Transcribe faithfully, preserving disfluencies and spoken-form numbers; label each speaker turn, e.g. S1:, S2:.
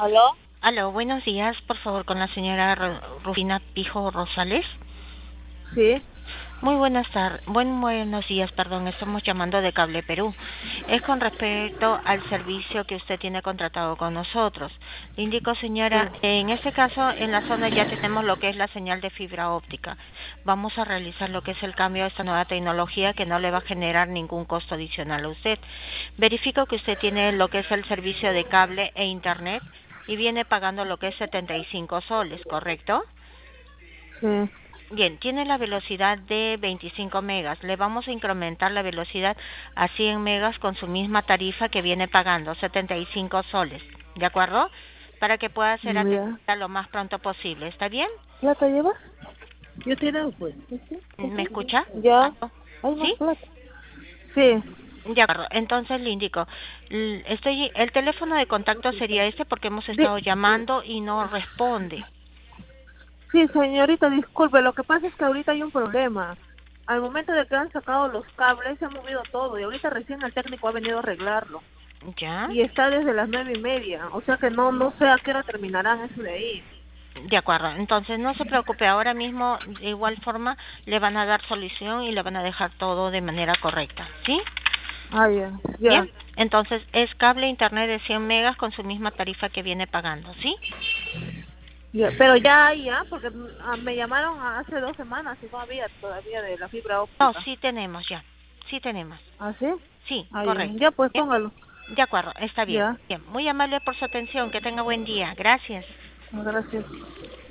S1: ¿Aló?
S2: Aló, buenos días, por favor, con la señora Ru- Rufina Pijo Rosales.
S1: Sí,
S2: Muy buenas tardes, buen, buenos días, perdón, estamos llamando de Cable Perú. Es con respecto al servicio que usted tiene contratado con nosotros. Le indico,
S1: sí.
S2: señora, en este caso, en la zona ya tenemos lo que es la señal de fibra óptica. Vamos a realizar lo que es el cambio a esta nueva tecnología que no le va a generar ningún costo adicional a usted. Verifico que usted tiene lo que es el servicio de cable e internet y viene pagando lo que es setenta y cinco soles, ¿correcto?
S1: Sí.
S2: Bien, tiene la velocidad de veinticinco megas. Le vamos a incrementar la velocidad a cien megas con su misma tarifa que viene pagando, setenta y cinco soles. ¿De acuerdo? Para que pueda ser
S1: Ya.
S2: atendida lo más pronto posible. ¿Está bien?
S1: ¿Plata llevas? Yo te he dado, pues. ¿Sí? ¿Sí?
S2: ¿Me escucha?
S1: Ya.
S2: ¿Aló?
S1: Hay más
S2: ¿Sí?
S1: plata. Sí.
S2: De acuerdo. Entonces le indico. l- Estoy, el teléfono de contacto sería este porque hemos
S1: Di-
S2: estado llamando y no responde.
S1: sí, señorita, disculpe. Lo que pasa es que ahorita hay un problema. Al momento de que han sacado los cables, se ha movido todo. Y ahorita recién el técnico ha venido a arreglarlo.
S2: ¿Ya?
S1: Y está desde las nueve y media. O sea que no, no sé a qué hora terminarán eso de ahí.
S2: De acuerdo, entonces no se preocupe, ahora mismo de igual forma le van a dar solución y le van a dejar todo de manera correcta, ¿sí?
S1: Ah, ya.
S2: Bien,
S1: Ya.
S2: entonces es cable internet de cien megas con su misma tarifa que viene pagando, ¿sí?
S1: Ya, pero ya hay, ¿ya? Porque ah, me llamaron hace dos semanas y no había todavía de la fibra
S2: No,
S1: óptica.
S2: sí tenemos ya, sí tenemos,
S1: ¿Ah, sí?
S2: sí,
S1: Ah, ya.
S2: correcto.
S1: Ya, pues
S2: Bien,
S1: póngalo.
S2: de acuerdo, está bien.
S1: Ya.
S2: Bien, muy amable por su atención, que tenga buen día, gracias.
S1: Gracias.